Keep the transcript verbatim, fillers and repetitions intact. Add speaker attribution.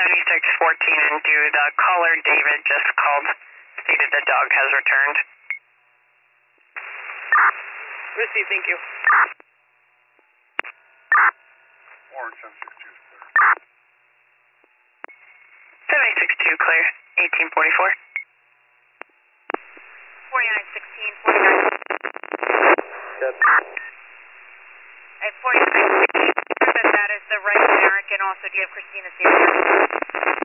Speaker 1: seventy-six fourteen and do the caller David just called, stated the dog has returned.
Speaker 2: Received, thank you.
Speaker 3: Orange seven six two is clear.
Speaker 1: seventy-six two clear, eighteen forty-four.
Speaker 4: forty-nine sixteen, forty-nine.
Speaker 3: Good.
Speaker 4: At forty-nine sixteen, that that is the right American. Also, do you have Christina's date?